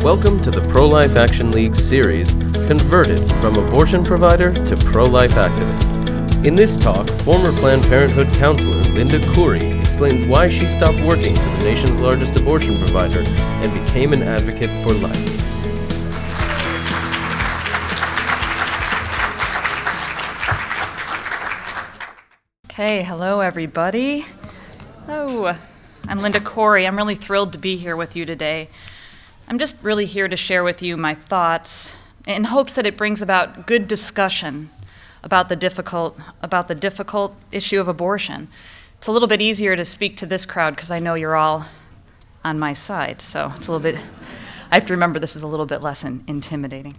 Welcome to the Pro-Life Action League series, Converted from Abortion Provider to Pro-Life Activist. In this talk, former Planned Parenthood counselor Linda Coury explains why she stopped working for the nation's largest abortion provider and became an advocate for life. Okay, hello everybody. Hello, I'm Linda Coury. I'm really thrilled to be here with you today. I'm just really here to share with you my thoughts in hopes that it brings about good discussion about the difficult issue of abortion. It's a little bit easier to speak to this crowd because I know you're all on my side, so it's a little bit, I have to remember this is a little bit less intimidating.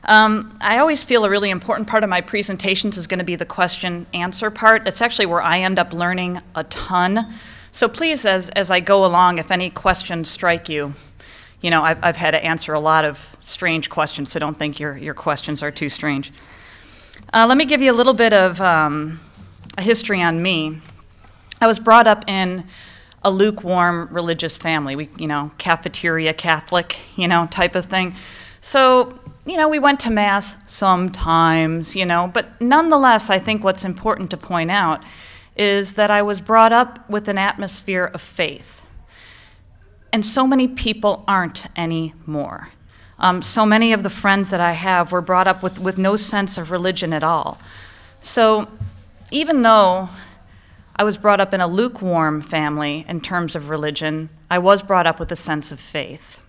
I always feel a really important part of my presentations is going to be the question-answer part. It's actually where I end up learning a ton. So please, as I go along, if any questions strike you, you know, I've had to answer a lot of strange questions, so don't think your questions are too strange. Let me give you a little bit of a history on me. I was brought up in a lukewarm religious family, cafeteria Catholic, type of thing. So, we went to Mass sometimes, but nonetheless, I think what's important to point out is that I was brought up with an atmosphere of faith. And so many people aren't anymore. So many of the friends that I have were brought up with no sense of religion at all. So even though I was brought up in a lukewarm family in terms of religion, I was brought up with a sense of faith.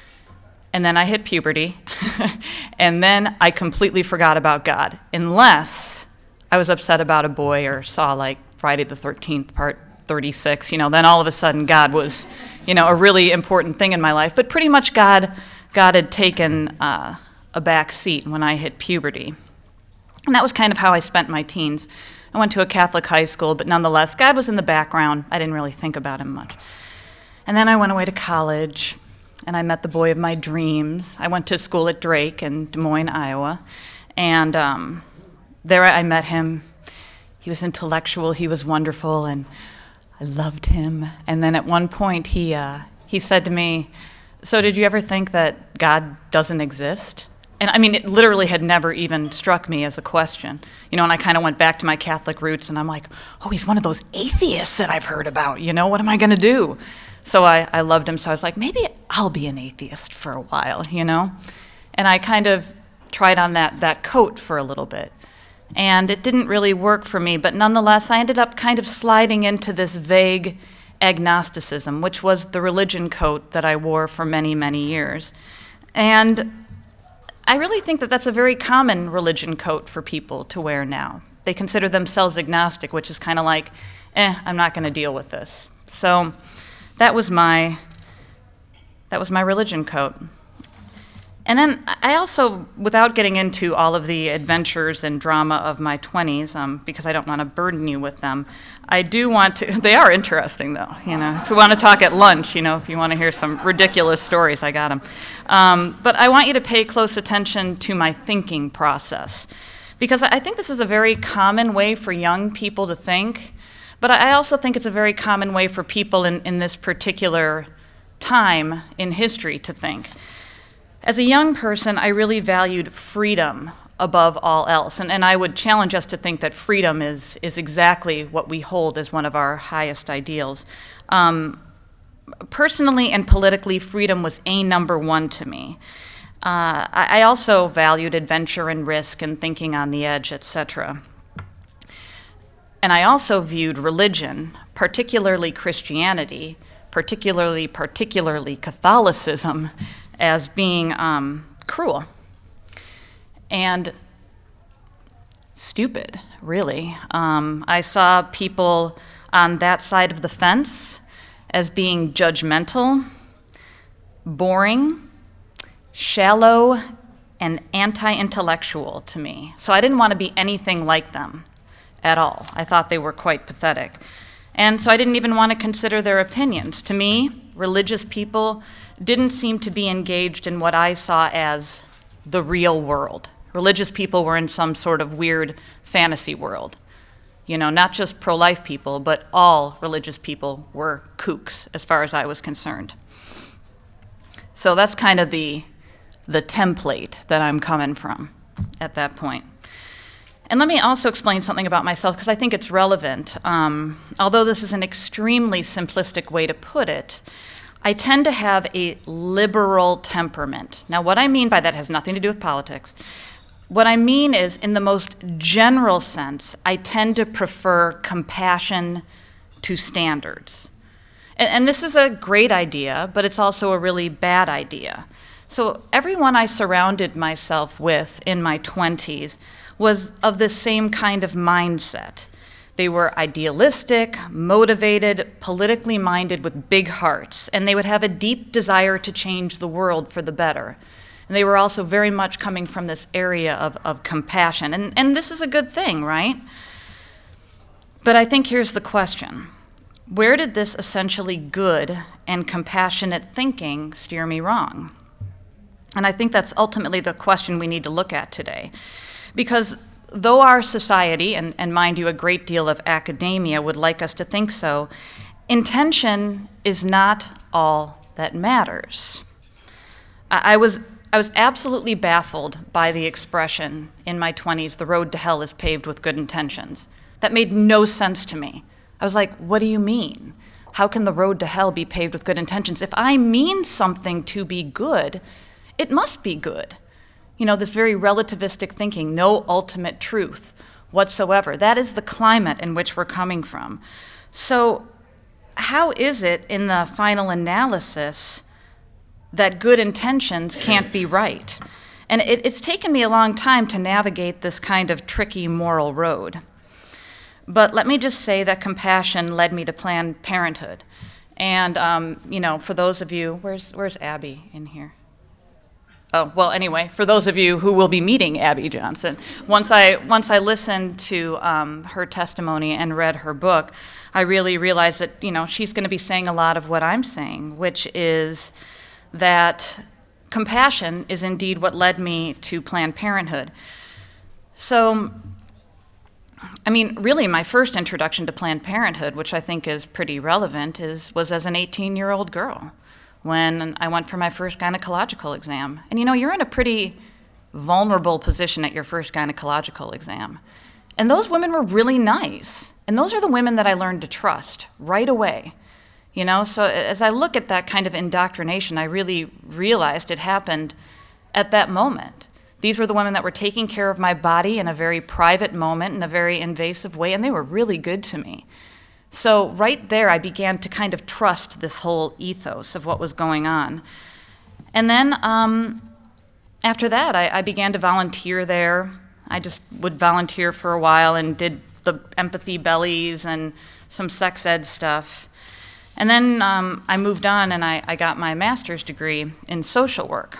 And then I hit puberty, and then I completely forgot about God, unless I was upset about a boy or saw like Friday the 13th, part 36, then all of a sudden God was, a really important thing in my life. But pretty much God had taken a back seat when I hit puberty. And that was kind of how I spent my teens. I went to a Catholic high school, but nonetheless, God was in the background. I didn't really think about him much. And then I went away to college, and I met the boy of my dreams. I went to school at Drake in Des Moines, Iowa, and there I met him. He was intellectual, he was wonderful, and I loved him. And then at one point he said to me, "So did you ever think that God doesn't exist?" And I mean, it literally had never even struck me as a question. And I kind of went back to my Catholic roots, and I'm like, oh, he's one of those atheists that I've heard about, what am I going to do? So I loved him, so I was like, maybe I'll be an atheist for a while, And I kind of tried on that coat for a little bit. And it didn't really work for me, but nonetheless, I ended up kind of sliding into this vague agnosticism, which was the religion coat that I wore for many, many years. And I really think that that's a very common religion coat for people to wear now. They consider themselves agnostic, which is kind of like, I'm not going to deal with this. So that was my religion coat. And then I also, without getting into all of the adventures and drama of my 20s, because I don't want to burden you with them, I do want to, they are interesting though, if we want to talk at lunch, if you want to hear some ridiculous stories, I got them. But I want you to pay close attention to my thinking process, because I think this is a very common way for young people to think, but I also think it's a very common way for people in this particular time in history to think. As a young person, I really valued freedom above all else, and I would challenge us to think that freedom is exactly what we hold as one of our highest ideals. Personally and politically, freedom was number one to me. I also valued adventure and risk and thinking on the edge, etc. And I also viewed religion, particularly Christianity, particularly Catholicism, as being cruel and stupid, really. I saw people on that side of the fence as being judgmental, boring, shallow, and anti-intellectual to me. So I didn't want to be anything like them at all. I thought they were quite pathetic. And so I didn't even want to consider their opinions. To me, religious people didn't seem to be engaged in what I saw as the real world. Religious people were in some sort of weird fantasy world. Not just pro-life people, but all religious people were kooks, as far as I was concerned. So that's kind of the template that I'm coming from at that point. And let me also explain something about myself, because I think it's relevant. Although this is an extremely simplistic way to put it, I tend to have a liberal temperament. Now, what I mean by that has nothing to do with politics. What I mean is, in the most general sense, I tend to prefer compassion to standards. And this is a great idea, but it's also a really bad idea. So everyone I surrounded myself with in my 20s was of the same kind of mindset. They were idealistic, motivated, politically minded with big hearts, and they would have a deep desire to change the world for the better. And they were also very much coming from this area of compassion. And this is a good thing, right? But I think here's the question. Where did this essentially good and compassionate thinking steer me wrong? And I think that's ultimately the question we need to look at today. Because though our society, and mind you, a great deal of academia would like us to think so, intention is not all that matters. I was absolutely baffled by the expression in my 20s, the road to hell is paved with good intentions. That made no sense to me. I was like, what do you mean? How can the road to hell be paved with good intentions? If I mean something to be good, it must be good. You know, this very relativistic thinking, no ultimate truth whatsoever. That is the climate in which we're coming from. So how is it in the final analysis that good intentions can't be right? And it's taken me a long time to navigate this kind of tricky moral road. But let me just say that compassion led me to Planned Parenthood. And, for those of you, where's Abby in here? Oh, well, anyway, for those of you who will be meeting Abby Johnson, once I listened to her testimony and read her book, I really realized that, she's going to be saying a lot of what I'm saying, which is that compassion is indeed what led me to Planned Parenthood. So, really, my first introduction to Planned Parenthood, which I think is pretty relevant, was as an 18-year-old girl when I went for my first gynecological exam. And you're in a pretty vulnerable position at your first gynecological exam. And those women were really nice. And those are the women that I learned to trust right away. So as I look at that kind of indoctrination, I really realized it happened at that moment. These were the women that were taking care of my body in a very private moment, in a very invasive way, and they were really good to me. So right there, I began to kind of trust this whole ethos of what was going on. And then after that, I began to volunteer there. I just would volunteer for a while and did the empathy bellies and some sex ed stuff. And then I moved on and I got my master's degree in social work.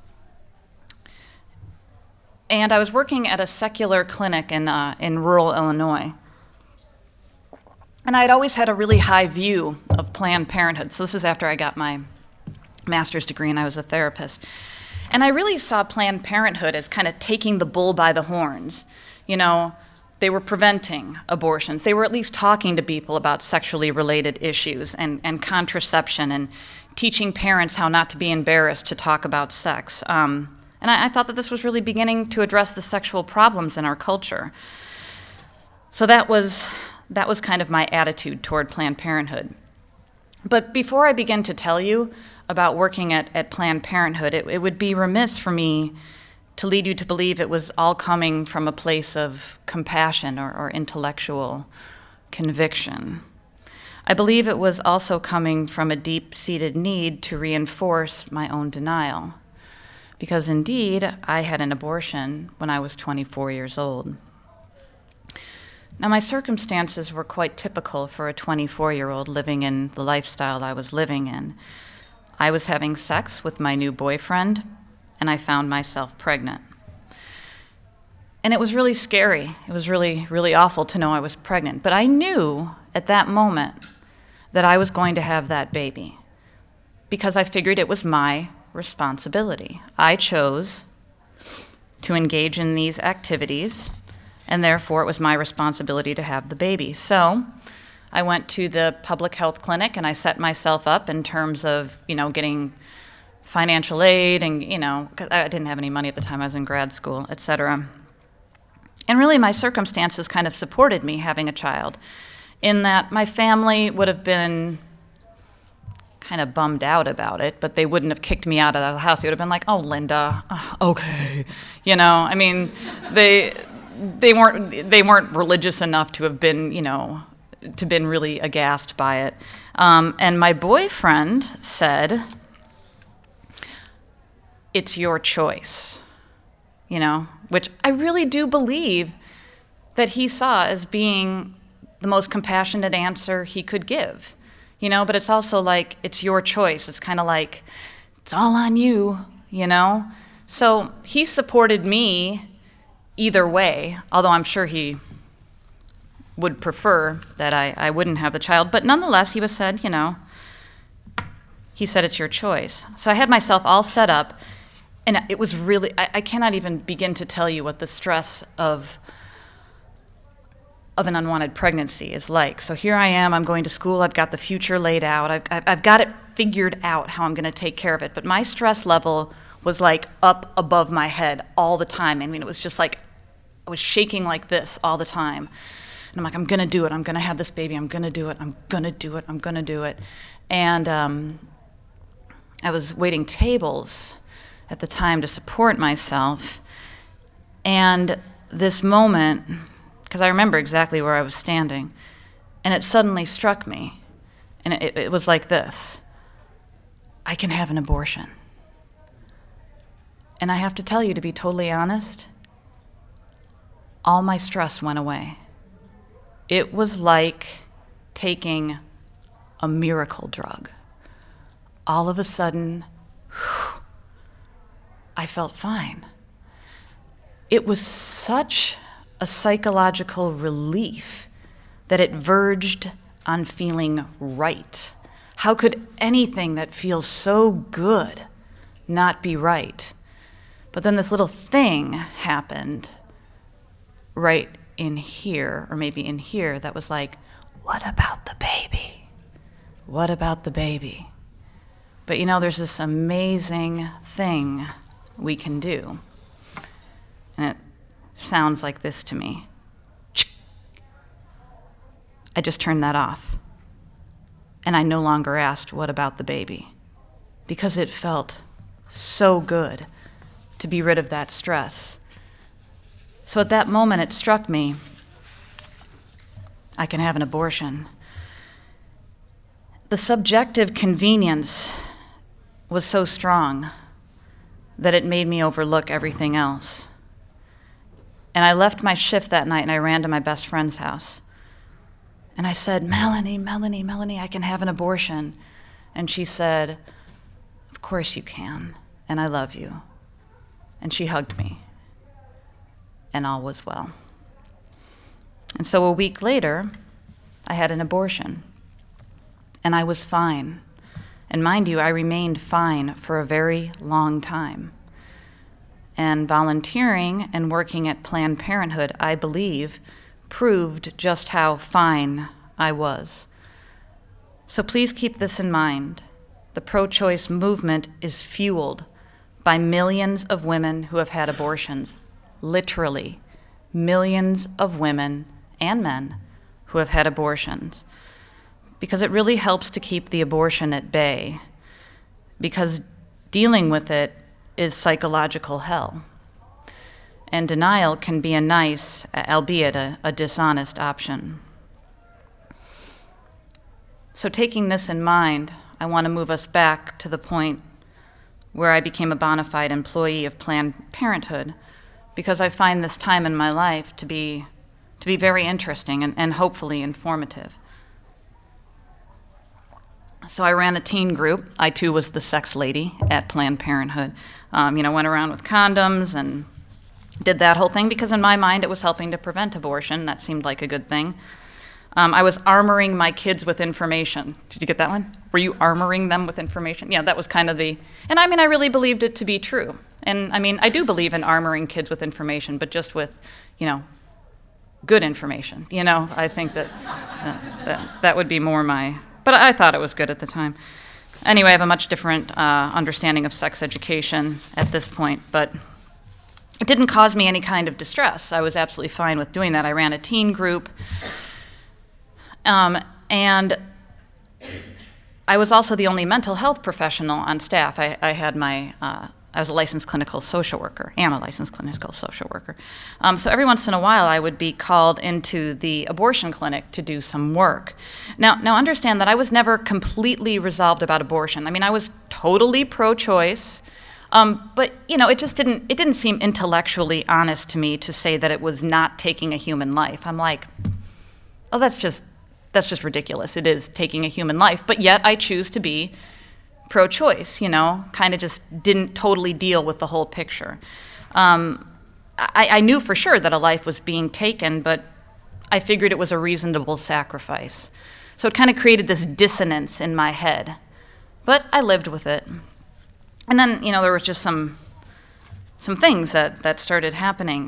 And I was working at a secular clinic in rural Illinois. And I'd always had a really high view of Planned Parenthood. So this is after I got my master's degree and I was a therapist. And I really saw Planned Parenthood as kind of taking the bull by the horns. They were preventing abortions. They were at least talking to people about sexually related issues and contraception and teaching parents how not to be embarrassed to talk about sex. And I thought that this was really beginning to address the sexual problems in our culture. So that was kind of my attitude toward Planned Parenthood. But before I begin to tell you about working at Planned Parenthood, it would be remiss for me to lead you to believe it was all coming from a place of compassion or intellectual conviction. I believe it was also coming from a deep-seated need to reinforce my own denial. Because indeed, I had an abortion when I was 24 years old. Now, my circumstances were quite typical for a 24-year-old living in the lifestyle I was living in. I was having sex with my new boyfriend, and I found myself pregnant. And it was really scary. It was really, really awful to know I was pregnant. But I knew at that moment that I was going to have that baby because I figured it was my responsibility. I chose to engage in these activities, and therefore it was my responsibility to have the baby. So I went to the public health clinic and I set myself up in terms of, getting financial aid, and, 'cause I didn't have any money at the time, I was in grad school, etc. And really my circumstances kind of supported me having a child, in that my family would have been kind of bummed out about it, but they wouldn't have kicked me out of the house. They would have been like, "Oh, Linda, okay." They weren't religious enough to have been, to been really aghast by it. And my boyfriend said, "It's your choice," which I really do believe that he saw as being the most compassionate answer he could give. But it's also like, it's your choice. It's kind of like, it's all on you, So he supported me either way, although I'm sure he would prefer that I wouldn't have the child. But nonetheless, he said, he said, it's your choice. So I had myself all set up, and it was really, I cannot even begin to tell you what the stress of an unwanted pregnancy is like. So here I am, I'm going to school, I've got the future laid out, I've got it figured out how I'm going to take care of it. But my stress level was like up above my head all the time. I mean, it was just like, I was shaking like this all the time. And I'm like, I'm going to do it, I'm going to have this baby, I'm going to do it, I'm going to do it, I'm going to do it. And I was waiting tables at the time to support myself. And this moment, because I remember exactly where I was standing, and it suddenly struck me, and it was like this: I can have an abortion. And I have to tell you, to be totally honest, all my stress went away. It was like taking a miracle drug. All of a sudden, I felt fine. It was such a psychological relief that it verged on feeling right. How could anything that feels so good not be right? But then this little thing happened right in here, or maybe in here, that was like, what about the baby? What about the baby? But there's this amazing thing we can do. And it sounds like this to me. I just turned that off. And I no longer asked, what about the baby? Because it felt so good to be rid of that stress. So at that moment, it struck me, I can have an abortion. The subjective convenience was so strong that it made me overlook everything else. And I left my shift that night and I ran to my best friend's house. And I said, Melanie, I can have an abortion. And she said, of course you can, and I love you. And she hugged me, and all was well. And so a week later, I had an abortion, and I was fine. And mind you, I remained fine for a very long time. And volunteering and working at Planned Parenthood, I believe, proved just how fine I was. So please keep this in mind. The pro-choice movement is fueled by millions of women who have had abortions. Literally, millions of women and men who have had abortions. Because it really helps to keep the abortion at bay. Because dealing with it is psychological hell. And denial can be a nice, albeit a dishonest option. So taking this in mind, I want to move us back to the point where I became a bona fide employee of Planned Parenthood, because I find this time in my life to be very interesting and hopefully informative. So I ran a teen group. I too was the sex lady at Planned Parenthood. Went around with condoms and did that whole thing because in my mind it was helping to prevent abortion. That seemed like a good thing. I was armoring my kids with information. Did you get that one? Were you armoring them with information? Yeah, that was kind of the, and I really believed it to be true. And I do believe in armoring kids with information, but just with, good information. I think that would be more my, but I thought it was good at the time. Anyway, I have a much different understanding of sex education at this point, but it didn't cause me any kind of distress. I was absolutely fine with doing that. I ran a teen group, and I was also the only mental health professional on staff. I was a licensed clinical social worker, am a licensed clinical social worker. So every once in a while, I would be called into the abortion clinic to do some work. Now understand that I was never completely resolved about abortion. I mean, I was totally pro-choice, but it didn't seem intellectually honest to me to say that it was not taking a human life. I'm like, oh, that's just ridiculous. It is taking a human life, but yet I choose to be pro-choice, kind of just didn't totally deal with the whole picture. I knew for sure that a life was being taken, but I figured it was a reasonable sacrifice. So it kind of created this dissonance in my head, but I lived with it. And then, there was just some things that started happening.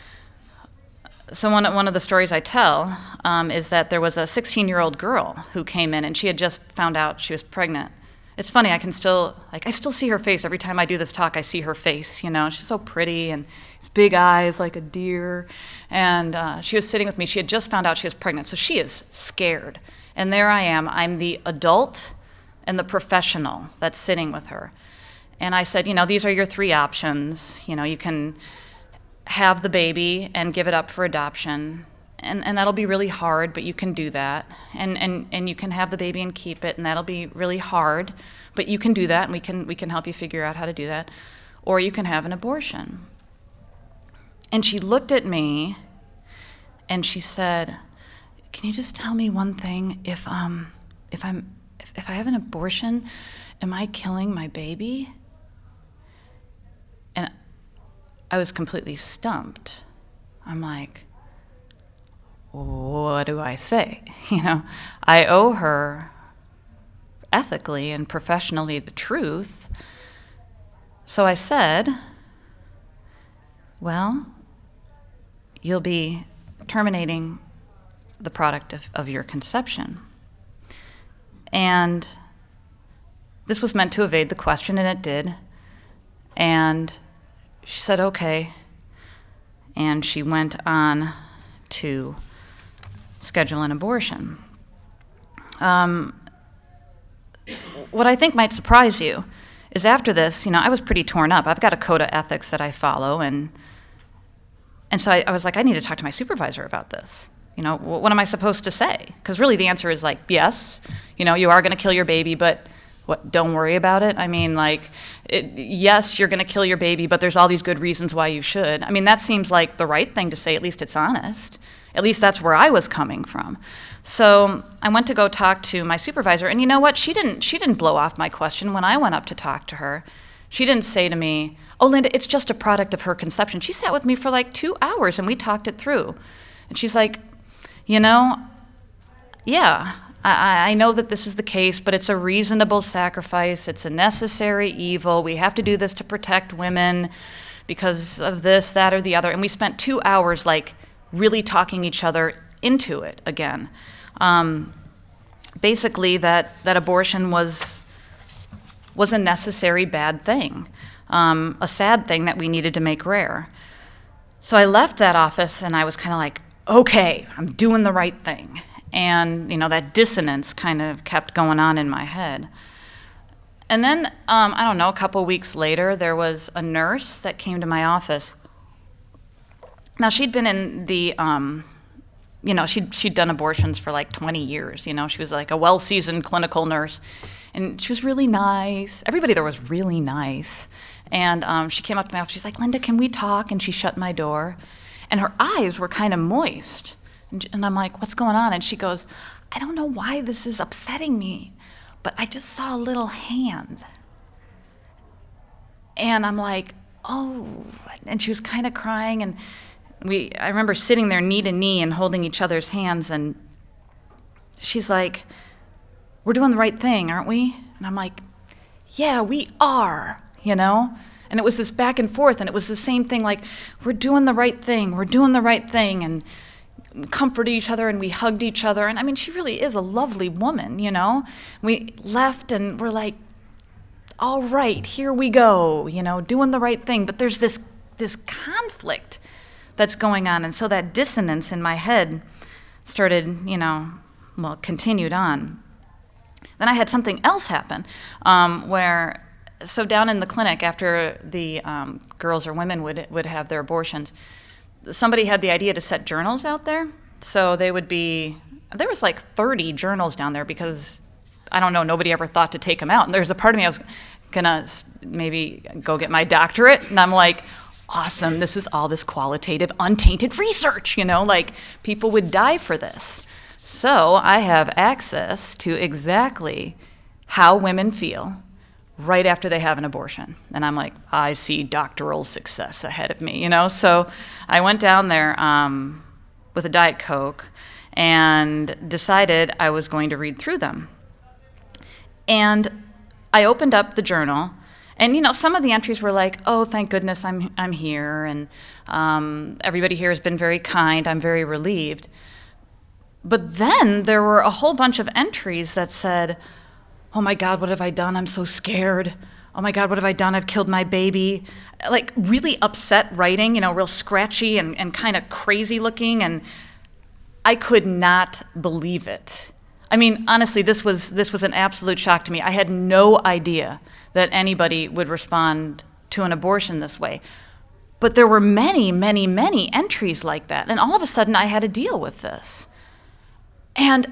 So one of the stories I tell is that there was a 16-year-old girl who came in, and she had just found out she was pregnant. It's funny, I still see her face. Every time I do this talk, I see her face, She's so pretty, and these big eyes like a deer. And she was sitting with me. She had just found out she was pregnant, so she is scared. And there I am. I'm the adult and the professional that's sitting with her. And I said, these are your three options. You can have the baby and give it up for adoption. And that'll be really hard, but you can do that. And you can have the baby and keep it, and that'll be really hard, but you can do that, and we can help you figure out how to do that. Or you can have an abortion. And she looked at me, and she said, "Can you just tell me one thing? If I have an abortion, am I killing my baby?" And I was completely stumped. I'm like, what do I say? I owe her ethically and professionally the truth. So I said, well, you'll be terminating the product of your conception. And this was meant to evade the question, and it did. And she said, okay. And she went on to schedule an abortion. What I think might surprise you is after this, I was pretty torn up. I've got a code of ethics that I follow, and so I was like, I need to talk to my supervisor about this. What am I supposed to say? Because really the answer is like, yes, you are going to kill your baby, but what? Don't worry about it. I mean, yes, you're going to kill your baby, but there's all these good reasons why you should. I mean, that seems like the right thing to say. At least it's honest. At least that's where I was coming from. So I went to go talk to my supervisor, and you know what? She didn't blow off my question when I went up to talk to her. She didn't say to me, "Oh, Linda, it's just a product of her conception." She sat with me for like 2 hours, and we talked it through. And she's like, yeah, I know that this is the case, but it's a reasonable sacrifice. It's a necessary evil. We have to do this to protect women because of this, that, or the other. And we spent 2 hours really talking each other into it again. Basically, that abortion was a necessary bad thing, a sad thing that we needed to make rare. So I left that office, and I was kind of like, okay, I'm doing the right thing. And, that dissonance kind of kept going on in my head. And then, I don't know, a couple weeks later, there was a nurse that came to my office. Now, she'd been in the, she'd done abortions for 20 years. She was like a well-seasoned clinical nurse. And she was really nice. Everybody there was really nice. And she came up to my office. She's like, "Linda, can we talk?" And she shut my door. And her eyes were kind of moist. And I'm like, "What's going on?" And she goes, "I don't know why this is upsetting me, but I just saw a little hand." And I'm like, "Oh." And she was kind of crying. And I remember sitting there knee to knee and holding each other's hands. And she's like, "We're doing the right thing, aren't we?" And I'm like, "Yeah, we are, And it was this back and forth, and it was the same thing, we're doing the right thing, we're doing the right thing. And comforted each other and we hugged each other. And I mean, she really is a lovely woman, you know. We left and we're like, all right, here we go, you know, doing the right thing. But there's this conflict that's going on. And so that dissonance in my head started, continued on. Then I had something else happen so down in the clinic after the girls or women would have their abortions, somebody had the idea to set journals out there. So there was like 30 journals down there because, I don't know, nobody ever thought to take them out. And there's a part of me I was gonna maybe go get my doctorate, and I'm like, awesome, this is all this qualitative, untainted research, like people would die for this. So I have access to exactly how women feel right after they have an abortion. And I'm like, I see doctoral success ahead of me, So I went down there with a Diet Coke and decided I was going to read through them. And I opened up the journal, and some of the entries were like, oh, thank goodness I'm here, and everybody here has been very kind, I'm very relieved. But then there were a whole bunch of entries that said, oh my God, what have I done? I'm so scared. Oh my God, what have I done? I've killed my baby. Like really upset writing, real scratchy and kind of crazy looking, and I could not believe it. I mean, honestly, this was an absolute shock to me. I had no idea that anybody would respond to an abortion this way. But there were many, many, many entries like that, and all of a sudden I had to deal with this. And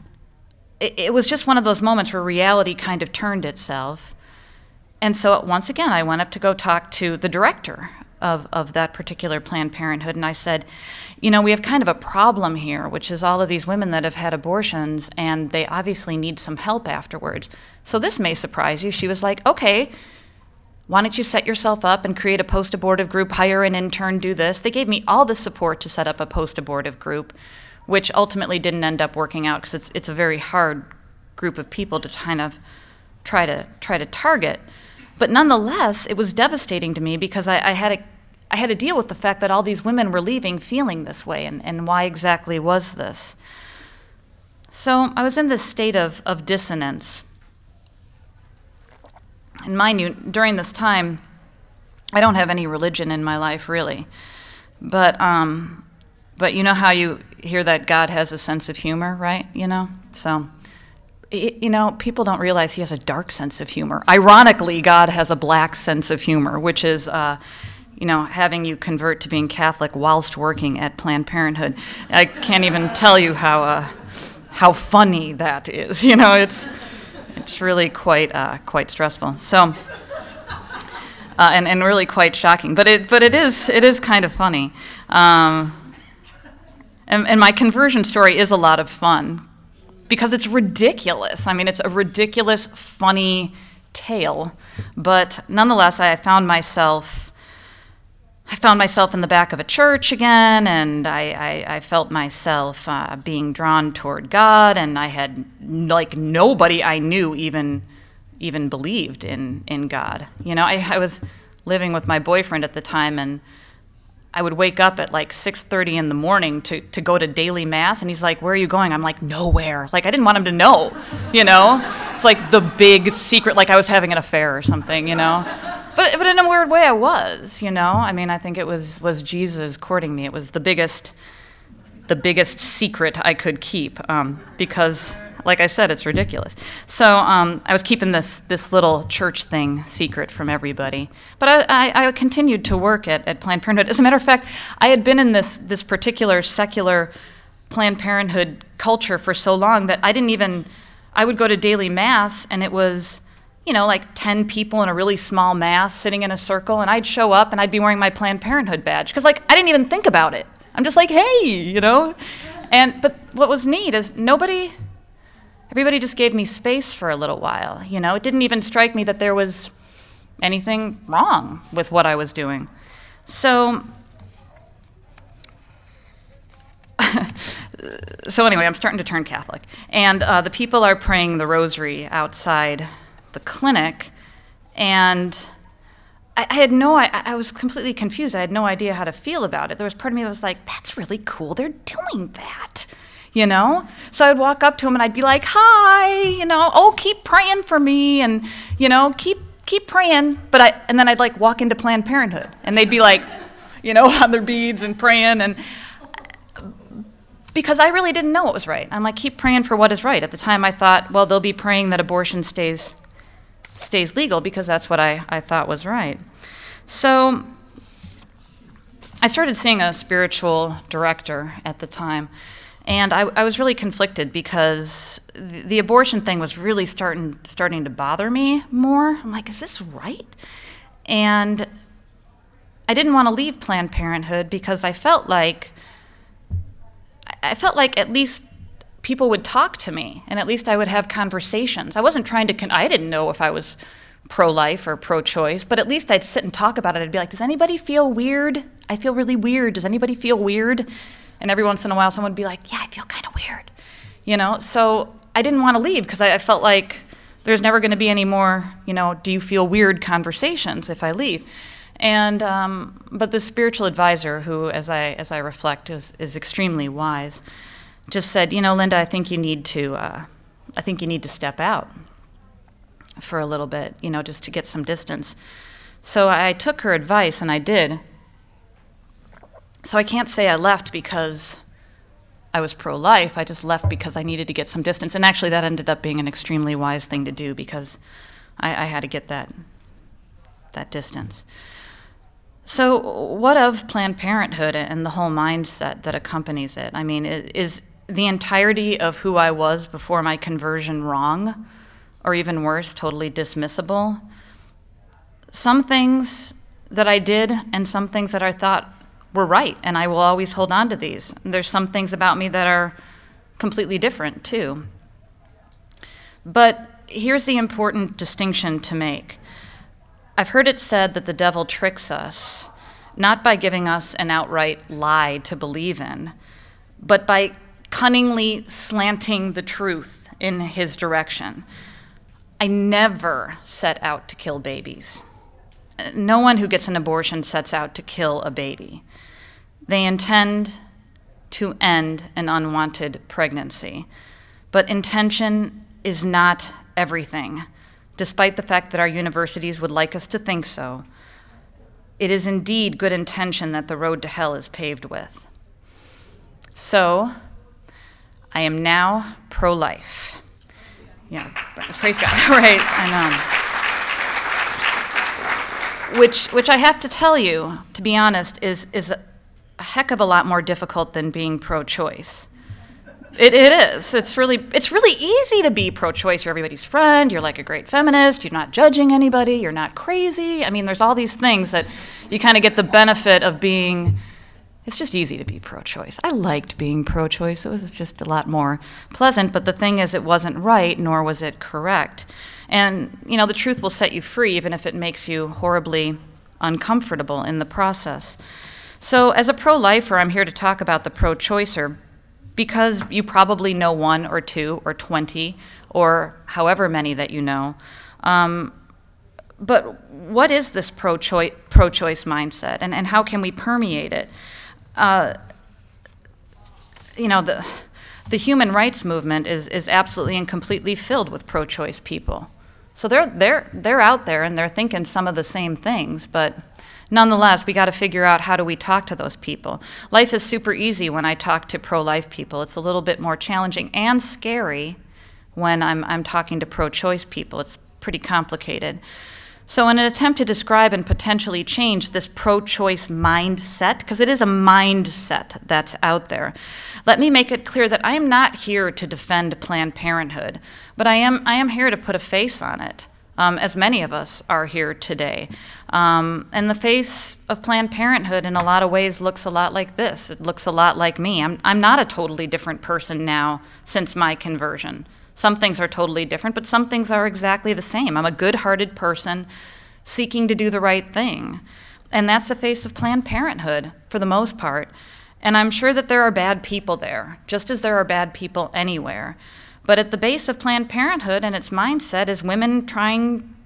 it was just one of those moments where reality kind of turned itself. And so once again, I went up to go talk to the director of that particular Planned Parenthood, and I said, we have kind of a problem here, which is all of these women that have had abortions, and they obviously need some help afterwards. So this may surprise you. She was like, okay, why don't you set yourself up and create a post-abortive group, hire an intern, do this. They gave me all the support to set up a post-abortive group, which ultimately didn't end up working out because it's a very hard group of people to kind of try to target. But nonetheless, it was devastating to me because I had to deal with the fact that all these women were leaving feeling this way, and why exactly was this? So I was in this state of dissonance. And mind you, during this time, I don't have any religion in my life, really. But you know how you hear that God has a sense of humor, right? So, people don't realize he has a dark sense of humor. Ironically, God has a black sense of humor, which is, having you convert to being Catholic whilst working at Planned Parenthood. I can't even tell you how funny that is. It's really quite stressful. So, and really quite shocking. But it is kind of funny. And my conversion story is a lot of fun because it's ridiculous. I mean, it's a ridiculous, funny tale. But nonetheless, I found myself in the back of a church again, and I felt myself being drawn toward God, and I had, nobody I knew even believed in God. I was living with my boyfriend at the time, and I would wake up at 6:30 in the morning to go to daily mass, and he's like, where are you going? I'm like, nowhere. I didn't want him to know, It's like the big secret, like I was having an affair or something, But in a weird way I was, I mean, I think it was Jesus courting me. It was the biggest secret I could keep because, like I said, it's ridiculous. So I was keeping this little church thing secret from everybody. But I continued to work at Planned Parenthood. As a matter of fact, I had been in this particular secular Planned Parenthood culture for so long that I would go to daily mass, and it was 10 people in a really small mass sitting in a circle, and I'd show up and I'd be wearing my Planned Parenthood badge because I didn't even think about it. I'm just like, hey, but what was neat is everybody just gave me space for a little while. It didn't even strike me that there was anything wrong with what I was doing. So anyway, I'm starting to turn Catholic, and the people are praying the rosary outside the clinic, and I was completely confused. I had no idea how to feel about it. There was part of me that was like, that's really cool. They're doing that, you know? So I'd walk up to them and I'd be like, hi, you know, oh, keep praying for me and, you know, keep praying. And then I'd like walk into Planned Parenthood and they'd be like, you know, on their beads and praying, and because I really didn't know what was right. I'm like, keep praying for what is right. At the time I thought, well, they'll be praying that abortion stays legal because that's what I thought was right. So I started seeing a spiritual director at the time, and I was really conflicted because the abortion thing was really starting to bother me more. I'm like, is this right? And I didn't want to leave Planned Parenthood because I felt like at least people would talk to me, and at least I would have conversations. I wasn't trying to, I didn't know if I was pro-life or pro-choice, but at least I'd sit and talk about it. I'd be like, does anybody feel weird? I feel really weird. Does anybody feel weird? And every once in a while someone would be like, yeah, I feel kind of weird. You know, so I didn't want to leave because I felt like there's never going to be any more, you know, do you feel weird conversations if I leave. And but the spiritual advisor, who, as I reflect, is extremely wise, just said, you know, Linda, I think you need to step out for a little bit, you know, just to get some distance. So I took her advice, and I did. So I can't say I left because I was pro-life. I just left because I needed to get some distance. And actually, that ended up being an extremely wise thing to do because I had to get that distance. So what of Planned Parenthood and the whole mindset that accompanies it? I mean, is the entirety of who I was before my conversion wrong, or even worse, totally dismissible? Some things that I did and some things that I thought were right, and I will always hold on to these. There's some things about me that are completely different, too. But here's the important distinction to make. I've heard it said that the devil tricks us, not by giving us an outright lie to believe in, but by cunningly slanting the truth in his direction. I never set out to kill babies. No one who gets an abortion sets out to kill a baby. They intend to end an unwanted pregnancy. But intention is not everything, despite the fact that our universities would like us to think so. It is indeed good intention that the road to hell is paved with. So, I am now pro-life. Yeah, praise God. Right, I know. Which I have to tell you, to be honest, is a heck of a lot more difficult than being pro-choice. It is. It's really easy to be pro-choice. You're everybody's friend. You're like a great feminist. You're not judging anybody. You're not crazy. I mean, there's all these things that you kind of get the benefit of being. It's just easy to be pro-choice. I liked being pro-choice. It was just a lot more pleasant. But the thing is, it wasn't right, nor was it correct. And, you know, the truth will set you free, even if it makes you horribly uncomfortable in the process. So as a pro-lifer, I'm here to talk about the pro-choicer, because you probably know one or two or 20 or however many that you know. But what is this pro-choice mindset, and how can we permeate it? You know, the human rights movement is absolutely and completely filled with pro-choice people. So they're out there and they're thinking some of the same things, but nonetheless, we got to figure out how do we talk to those people. Life is super easy when I talk to pro-life people. It's a little bit more challenging and scary when I'm talking to pro-choice people. It's pretty complicated. So in an attempt to describe and potentially change this pro-choice mindset, because it is a mindset that's out there, let me make it clear that I am not here to defend Planned Parenthood, but I am here to put a face on it. As many of us are here today. And the face of Planned Parenthood in a lot of ways looks a lot like this. It looks a lot like me. I'm not a totally different person now since my conversion. Some things are totally different, but some things are exactly the same. I'm a good-hearted person seeking to do the right thing. And that's the face of Planned Parenthood, for the most part. And I'm sure that there are bad people there, just as there are bad people anywhere. But at the base of Planned Parenthood and its mindset is women trying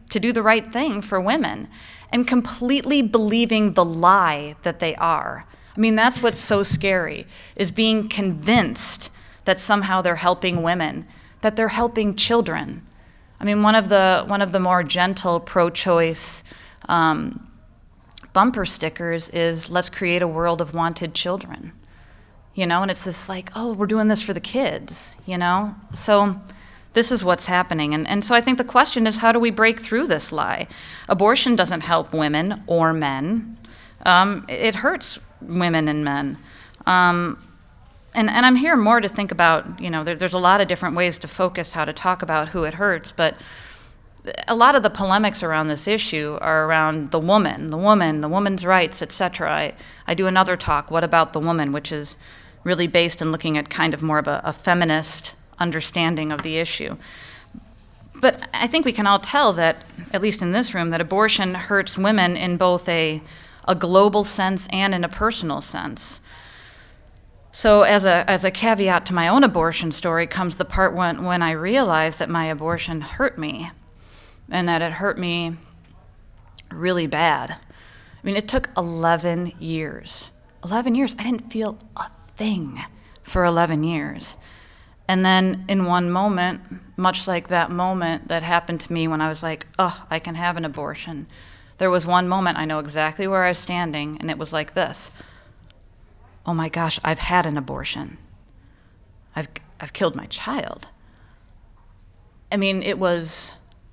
to do the right thing for women and completely believing the lie that they are. I mean, that's what's so scary, is being convinced that somehow they're helping women, that they're helping children. I mean, one of the more gentle pro-choice bumper stickers is, let's create a world of wanted children. And it's this like, oh, we're doing this for the kids, So this is what's happening. And so I think the question is, how do we break through this lie? Abortion doesn't help women or men. It hurts women and men. And I'm here more to think about, there's a lot of different ways to focus how to talk about who it hurts, but a lot of the polemics around this issue are around the woman's rights, etc. I do another talk, What About the Woman, which is really based in looking at kind of more of a feminist understanding of the issue. But I think we can all tell that, at least in this room, that abortion hurts women in both a global sense and in a personal sense. So as a caveat to my own abortion story comes the part when I realized that my abortion hurt me, and that it hurt me really bad. I mean, it took 11 years. 11 years. I didn't feel a thing for 11 years. And then in one moment, much like that moment that happened to me when I was like, oh, I can have an abortion, there was one moment I know exactly where I was standing, and it was like this. Oh my gosh, I've had an abortion. I've killed my child. I mean, it was,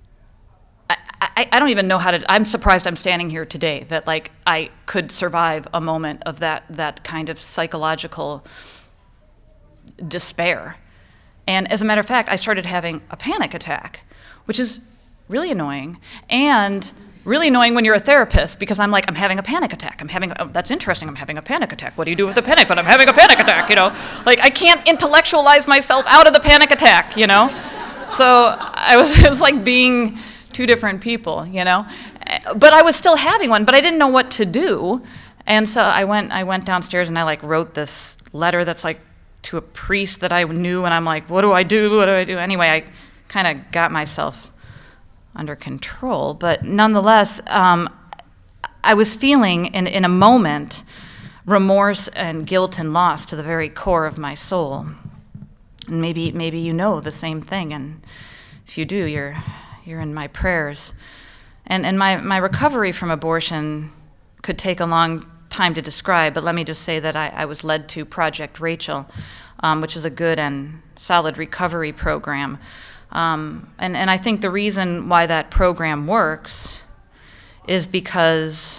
I don't even know how to, I'm surprised I'm standing here today, that like I could survive a moment of that kind of psychological despair. And as a matter of fact, I started having a panic attack, which is really annoying. And really annoying when you're a therapist, because I'm like, I'm having a panic attack. That's interesting, I'm having a panic attack. What do you do with a panic? But I'm having a panic attack, Like, I can't intellectualize myself out of the panic attack, So it was like being two different people, But I was still having one, but I didn't know what to do. And so I went downstairs and I like wrote this letter that's like to a priest that I knew, and I'm like, what do I do? Anyway, I kind of got myself under control, but nonetheless, I was feeling in a moment remorse and guilt and loss to the very core of my soul. And maybe you know the same thing, and if you do, you're in my prayers. And my recovery from abortion could take a long time to describe, but let me just say that I was led to Project Rachel, which is a good and solid recovery program. And I think the reason why that program works is because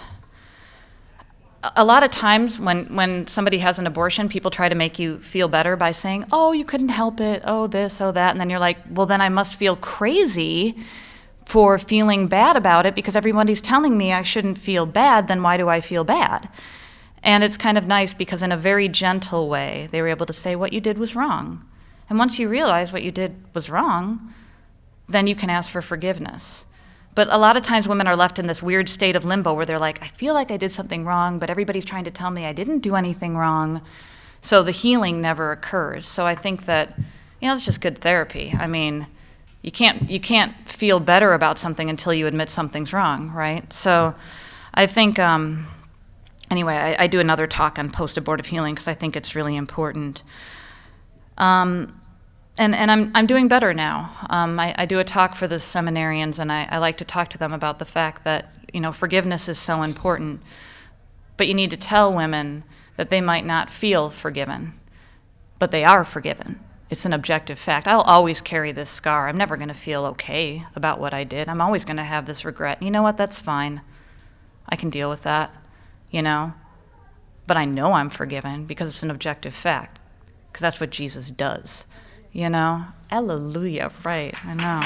a lot of times when somebody has an abortion, people try to make you feel better by saying, oh, you couldn't help it, oh, this, oh, that. And then you're like, well, then I must feel crazy for feeling bad about it because everybody's telling me I shouldn't feel bad, then why do I feel bad? And it's kind of nice because in a very gentle way, they were able to say what you did was wrong. And once you realize what you did was wrong, then you can ask for forgiveness. But a lot of times women are left in this weird state of limbo where they're like, I feel like I did something wrong, but everybody's trying to tell me I didn't do anything wrong. So the healing never occurs. So I think that, it's just good therapy. I mean, you can't feel better about something until you admit something's wrong, right? So I think, anyway, I do another talk on post-abortive healing because I think it's really important. And I'm doing better now. I do a talk for the seminarians, and I like to talk to them about the fact that, forgiveness is so important, but you need to tell women that they might not feel forgiven, but they are forgiven. It's an objective fact. I'll always carry this scar. I'm never going to feel okay about what I did. I'm always going to have this regret. You know what? That's fine. I can deal with that, But I know I'm forgiven because it's an objective fact, because that's what Jesus does. Hallelujah, right, I know.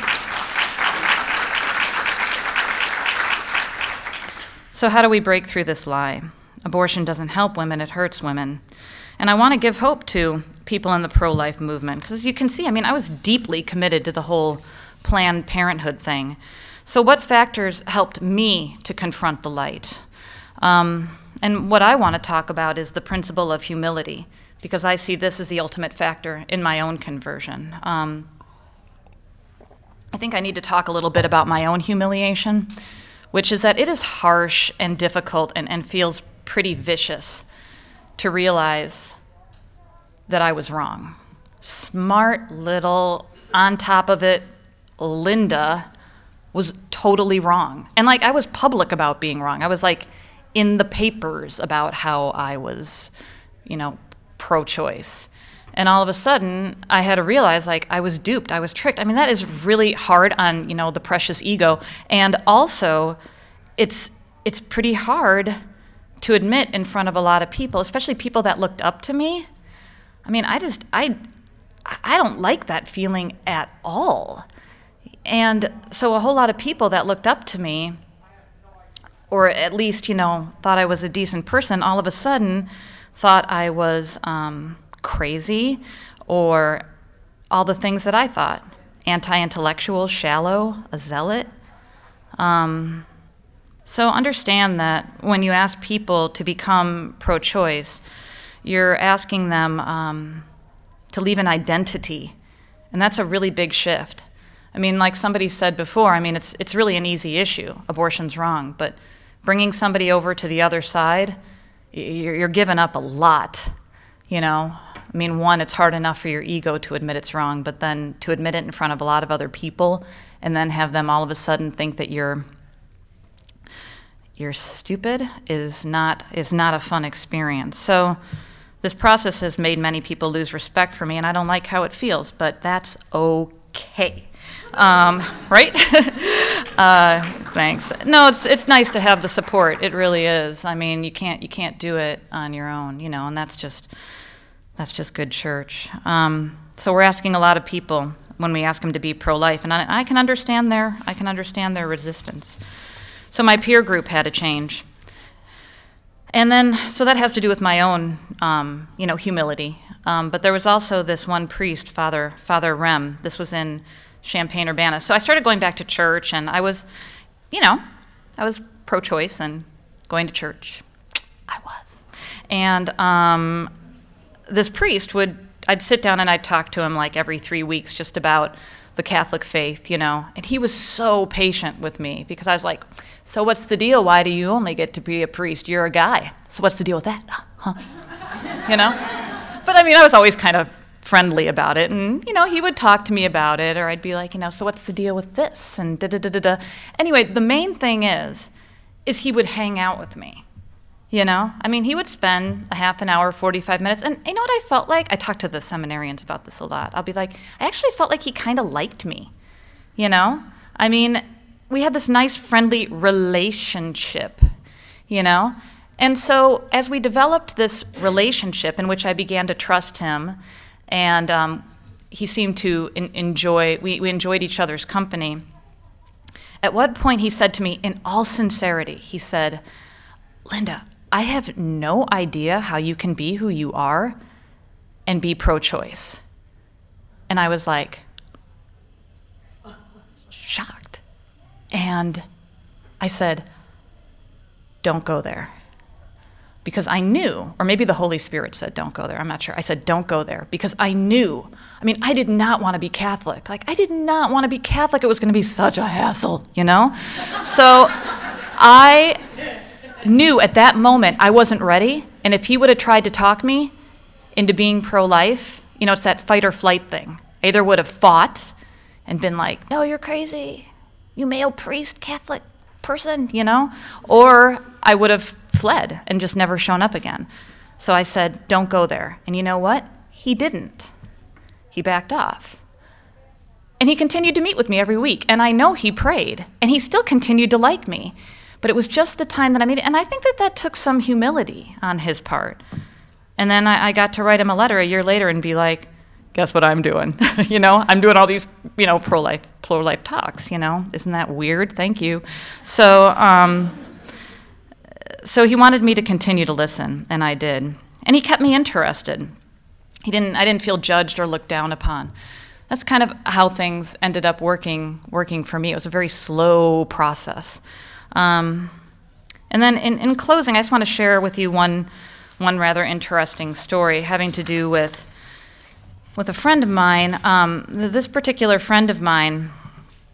So how do we break through this lie? Abortion doesn't help women, it hurts women. And I want to give hope to people in the pro-life movement, because as you can see, I was deeply committed to the whole Planned Parenthood thing. So what factors helped me to confront the light? And what I want to talk about is the principle of humility, because I see this as the ultimate factor in my own conversion. I think I need to talk a little bit about my own humiliation, which is that it is harsh and difficult and feels pretty vicious to realize that I was wrong. Smart little, on top of it, Linda was totally wrong. And I was public about being wrong. I was in the papers about how I was, pro-choice. And all of a sudden, I had to realize I was duped, I was tricked. I mean, that is really hard on, the precious ego. And also, it's pretty hard to admit in front of a lot of people, especially people that looked up to me. I mean, I don't like that feeling at all. And so a whole lot of people that looked up to me, or at least, thought I was a decent person, all of a sudden thought I was crazy, or all the things that I thought. Anti-intellectual, shallow, a zealot. So understand that when you ask people to become pro-choice, you're asking them to leave an identity, and that's a really big shift. I mean, like somebody said before, it's really an easy issue. Abortion's wrong, but bringing somebody over to the other side, you're giving up a lot, One, it's hard enough for your ego to admit it's wrong, but then to admit it in front of a lot of other people and then have them all of a sudden think that you're stupid is not a fun experience. So this process has made many people lose respect for me, and I don't like how it feels, but that's okay. Right? Thanks. No, it's nice to have the support. It really is. I mean, you can't do it on your own, and that's just good church. So we're asking a lot of people when we ask them to be pro-life, and I can understand their resistance. So my peer group had to change. And then, so that has to do with my own, humility. But there was also this one priest, Father Rem. This was in Champaign-Urbana. So I started going back to church, and I was pro-choice and going to church. I was. And this priest I'd sit down and I'd talk to him every 3 weeks just about the Catholic faith, and he was so patient with me because I was like, so what's the deal? Why do you only get to be a priest? You're a guy. So what's the deal with that? Huh? But I was always kind of friendly about it, and he would talk to me about it, or I'd be like, so what's the deal with this, and da-da-da-da-da. Anyway, the main thing is he would hang out with me, he would spend a half an hour, 45 minutes, and you know what I felt like? I talked to the seminarians about this a lot. I'll be like, I actually felt like he kind of liked me, we had this nice, friendly relationship, And so as we developed this relationship in which I began to trust him, and he seemed to we enjoyed each other's company. At one point he said to me, in all sincerity, he said, Linda, I have no idea how you can be who you are and be pro-choice. And I was shocked. And I said, don't go there. Because I knew, or maybe the Holy Spirit said, don't go there. I'm not sure. I said, don't go there. Because I knew. I did not want to be Catholic. I did not want to be Catholic. It was going to be such a hassle, So I knew at that moment I wasn't ready. And if he would have tried to talk me into being pro-life, it's that fight or flight thing. I either would have fought and been like, no, you're crazy. You male priest, Catholic person, or I would have fled and just never shown up again. So I said, don't go there. And you know what? He didn't. He backed off. And he continued to meet with me every week. And I know he prayed. And he still continued to like me. But it was just the time that I made it. And I think that took some humility on his part. And then I got to write him a letter a year later and be like, guess what I'm doing? I'm doing all these, pro-life talks, Isn't that weird? Thank you. So he wanted me to continue to listen, and I did. And he kept me interested. I didn't feel judged or looked down upon. That's kind of how things ended up working for me. It was a very slow process. And then in closing, I just want to share with you one rather interesting story having to do with a friend of mine. This particular friend of mine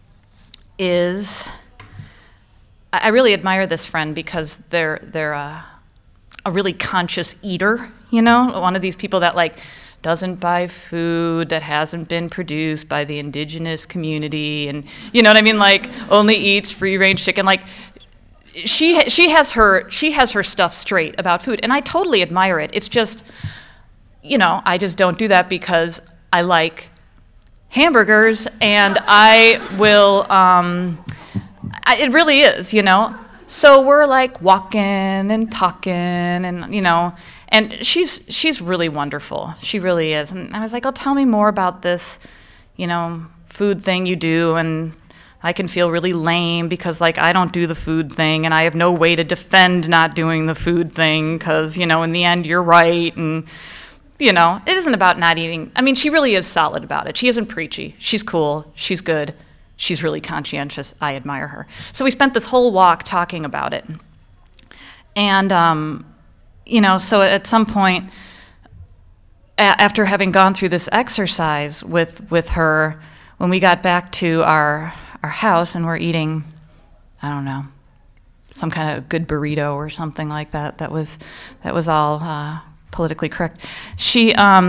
is, I really admire this friend because they're a really conscious eater, one of these people that like doesn't buy food that hasn't been produced by the indigenous community, and you know what I mean, like only eats free-range chicken. Like she has her stuff straight about food, and I totally admire it. It's just, I just don't do that because I like hamburgers, and I will. It really is, So we're like walking and talking, and and she's really wonderful. She really is. And I was like, "Oh, tell me more about this, food thing you do." And I can feel really lame because like I don't do the food thing, and I have no way to defend not doing the food thing because in the end you're right, and it isn't about not eating. I mean, she really is solid about it. She isn't preachy. She's cool. She's good. She's really conscientious. I admire her. So we spent this whole walk talking about it. And, so at some point, after having gone through this exercise with her, when we got back to our house and we're eating, I don't know, some kind of good burrito or something like that, that was all politically correct. She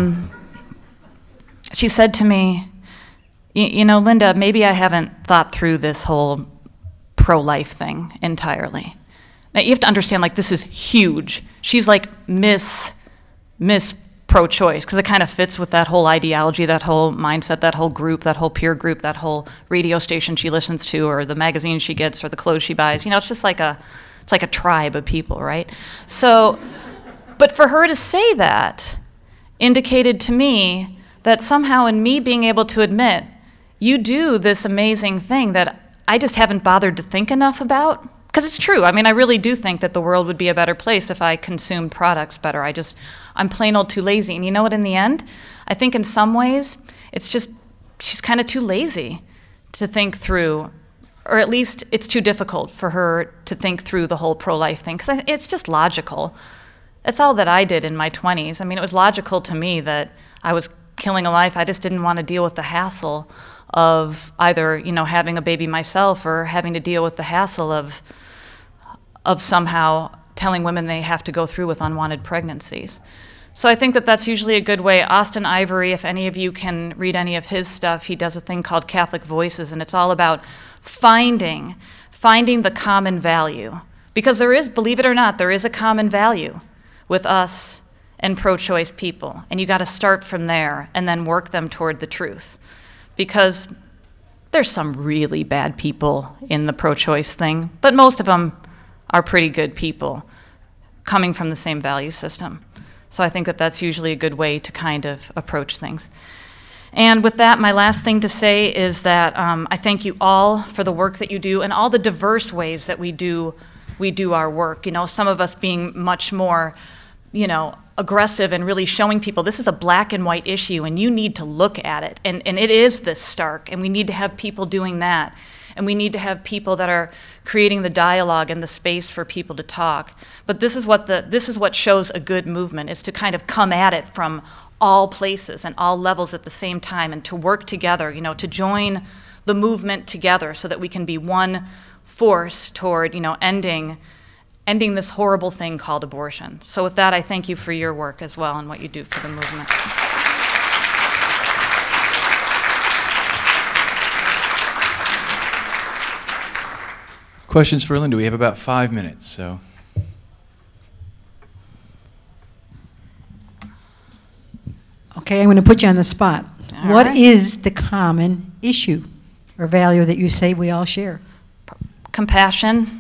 said to me, Linda, maybe I haven't thought through this whole pro-life thing entirely. Now, you have to understand, like, this is huge. She's like Miss pro-choice, because it kind of fits with that whole ideology, that whole mindset, that whole group, that whole peer group, that whole radio station she listens to, or the magazine she gets, or the clothes she buys. It's just like a tribe of people, right? So, but for her to say that indicated to me that somehow in me being able to admit, you do this amazing thing that I just haven't bothered to think enough about. Because it's true. I mean, I really do think that the world would be a better place if I consumed products better. I'm plain old too lazy. And you know what, in the end, I think in some ways, it's just, she's kind of too lazy to think through, or at least it's too difficult for her to think through the whole pro-life thing. Because it's just logical. That's all that I did in my 20s. I mean, it was logical to me that I was killing a life. I just didn't want to deal with the hassle of either, having a baby myself or having to deal with the hassle of somehow telling women they have to go through with unwanted pregnancies. So I think that that's usually a good way. Austen Ivory, if any of you can read any of his stuff, he does a thing called Catholic Voices, and it's all about finding the common value. Because there is, believe it or not, there is a common value with us and pro-choice people. And you got to start from there and then work them toward the truth. Because there's some really bad people in the pro-choice thing, but most of them are pretty good people coming from the same value system. So I think that that's usually a good way to kind of approach things. And with that, my last thing to say is that I thank you all for the work that you do and all the diverse ways that we do our work. Some of us being much more, aggressive and really showing people this is a black and white issue and you need to look at it. And it is this stark, and we need to have people doing that. And we need to have people that are creating the dialogue and the space for people to talk. But this is what shows a good movement, is to kind of come at it from all places and all levels at the same time, and to work together, to join the movement together so that we can be one force toward, ending this horrible thing called abortion. So with that, I thank you for your work as well and what you do for the movement. Questions for Linda? We have about 5 minutes, so. Okay, I'm going to put you on the spot. All What right. is the common issue or value that you say we all share? Compassion.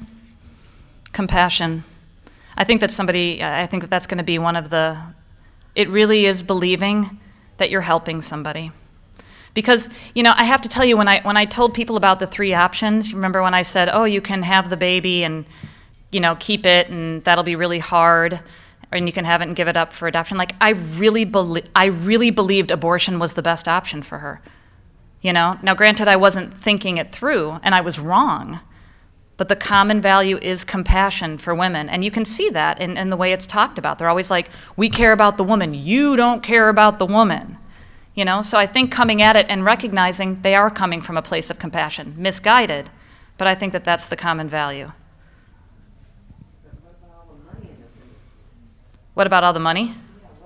I think that that's going to be one of it really is believing that you're helping somebody. Because, I have to tell you, when I told people about the 3 options, you remember when I said, oh, you can have the baby and, keep it, and that'll be really hard, and you can have it and give it up for adoption. Like, I really believed abortion was the best option for her. Now, granted, I wasn't thinking it through, and I was wrong. But the common value is compassion for women. And you can see that in the way it's talked about. They're always like, we care about the woman. You don't care about the woman. So I think coming at it and recognizing they are coming from a place of compassion, misguided, But I think that that's the common value. What about all the money?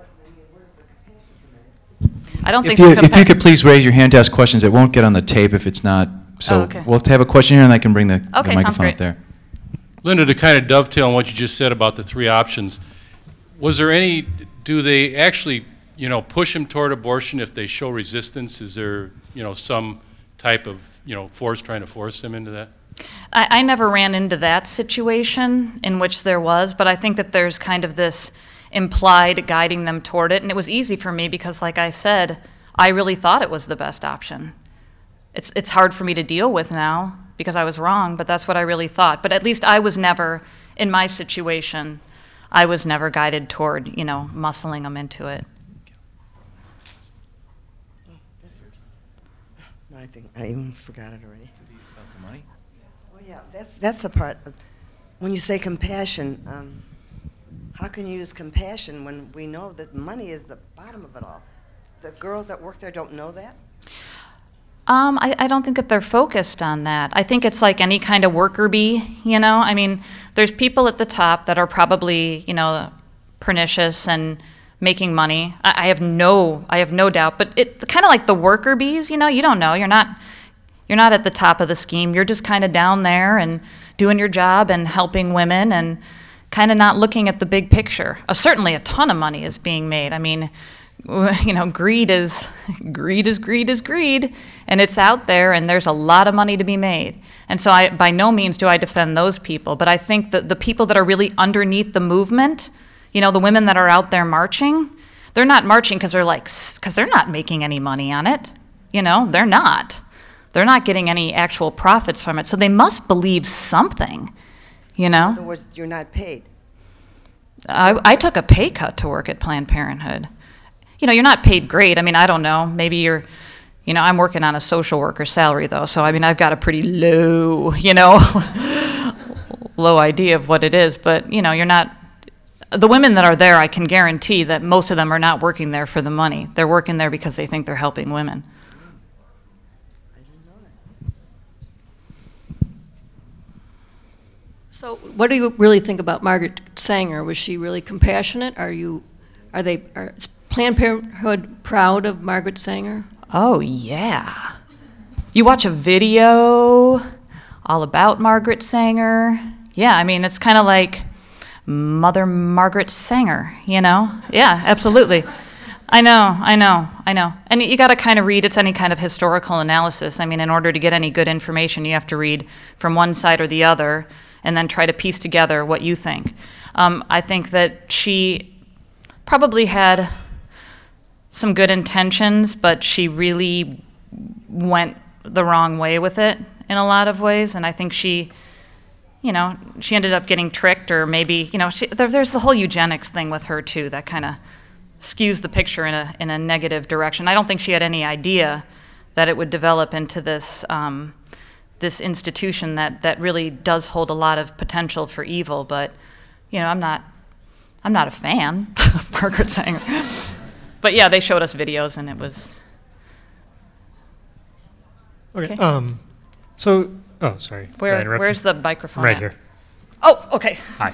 I don't think If you could please raise your hand to ask questions, it won't get on the tape if it's not. So okay. We'll have a question here, and I can bring the Okay, sounds microphone great. up there. Linda, to kind of dovetail on what you just said about the three options, was there any, do they actually, push them toward abortion if they show resistance? Is there, some type of, force trying to force them into that? I never ran into that situation in which there was, but I think that there's kind of this implied guiding them toward it, and it was easy for me because, like I said, I really thought it was the best option. It's hard for me to deal with now because I was wrong, but that's what I really thought. But at least I was never, in my situation, I was never guided toward, muscling them into it. I think I even forgot it already. About the money? Well, yeah, that's the part. When you say compassion, how can you use compassion when we know that money is the bottom of it all? The girls that work there don't know that? I don't think that they're focused on that. I think it's like any kind of worker bee, I mean, there's people at the top that are probably, pernicious and making money. I have no doubt, but it kind of like the worker bees, you don't know. You're not at the top of the scheme. You're just kind of down there and doing your job and helping women and kind of not looking at the big picture. Certainly a ton of money is being made. I mean, greed is greed, and it's out there, and there's a lot of money to be made. And so by no means do I defend those people, but I think that the people that are really underneath the movement, the women that are out there marching, they're not marching because they're not making any money on it. They're not. They're not getting any actual profits from it, so they must believe something, In other words, you're not paid. I took a pay cut to work at Planned Parenthood. You're not paid great. I mean, I don't know. Maybe you're, I'm working on a social worker salary, though. So, I mean, I've got a pretty low, low idea of what it is. But, you're not, the women that are there, I can guarantee that most of them are not working there for the money. They're working there because they think they're helping women. So what do you really think about Margaret Sanger? Was she really compassionate? Is Planned Parenthood proud of Margaret Sanger? Oh, yeah. You watch a video all about Margaret Sanger. Yeah, I mean, it's kind of like Mother Margaret Sanger, Yeah, absolutely. I know. And you got to kind of read, it's any kind of historical analysis. I mean, in order to get any good information, you have to read from one side or the other and then try to piece together what you think. I think that she probably had some good intentions, but she really went the wrong way with it in a lot of ways, and I think she ended up getting tricked, or maybe, there's the whole eugenics thing with her too that kind of skews the picture in a negative direction. I don't think she had any idea that it would develop into this this institution that really does hold a lot of potential for evil, but I'm not a fan of Margaret Sanger. But yeah, they showed us videos and it was Okay. Sorry. Where's the microphone? Right at? here. Oh, okay. Hi.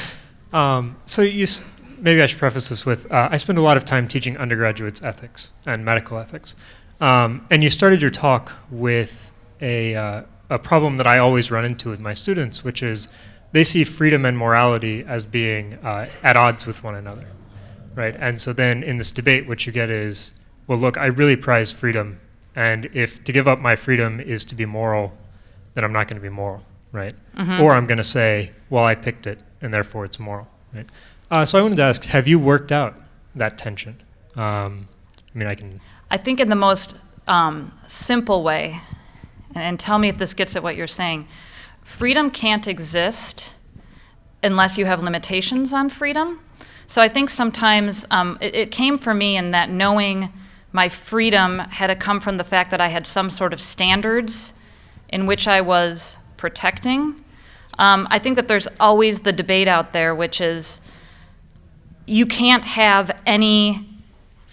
Maybe I should preface this with, I spend a lot of time teaching undergraduates ethics and medical ethics. And you started your talk with a problem that I always run into with my students, which is they see freedom and morality as being at odds with one another, right? And so then in this debate, what you get is, well, look, I really prize freedom, and if to give up my freedom is to be moral, then I'm not going to be moral, right? Mm-hmm. Or I'm going to say, well, I picked it, and therefore it's moral, right? So I wanted to ask, have you worked out that tension? I think in the most simple way, and tell me if this gets at what you're saying, freedom can't exist unless you have limitations on freedom. So I think sometimes it came for me in that knowing my freedom had to come from the fact that I had some sort of standards in which I was protecting. I think that there's always the debate out there, which is you can't have any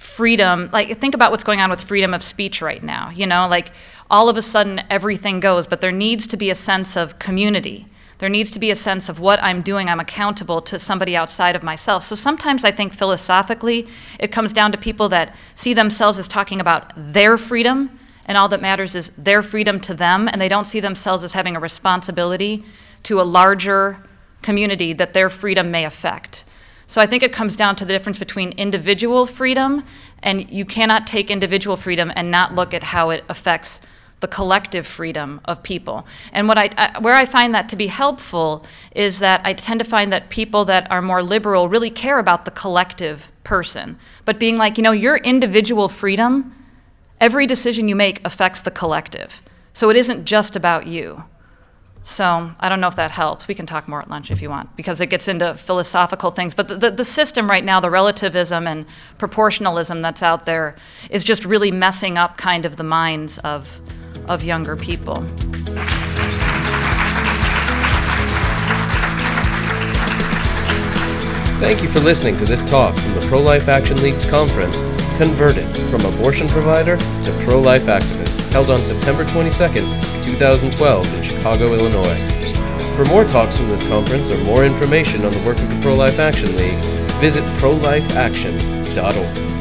freedom, like think about what's going on with freedom of speech right now, like all of a sudden everything goes, but there needs to be a sense of community. There needs to be a sense of what I'm doing. I'm accountable to somebody outside of myself. So sometimes I think philosophically it comes down to people that see themselves as talking about their freedom, and all that matters is their freedom to them, and they don't see themselves as having a responsibility to a larger community that their freedom may affect. So I think it comes down to the difference between individual freedom, and you cannot take individual freedom and not look at how it affects the collective freedom of people. And where I find that to be helpful is that I tend to find that people that are more liberal really care about the collective person. But being like, your individual freedom, every decision you make affects the collective. So it isn't just about you. So I don't know if that helps. We can talk more at lunch if you want, because it gets into philosophical things. But the system right now, the relativism and proportionalism that's out there, is just really messing up kind of the minds of younger people. Thank you for listening to this talk from the Pro-Life Action League's conference, Converted from Abortion Provider to Pro-Life Activist, held on September 22nd, 2012 in Chicago, Illinois. For more talks from this conference or more information on the work of the Pro-Life Action League, visit prolifeaction.org.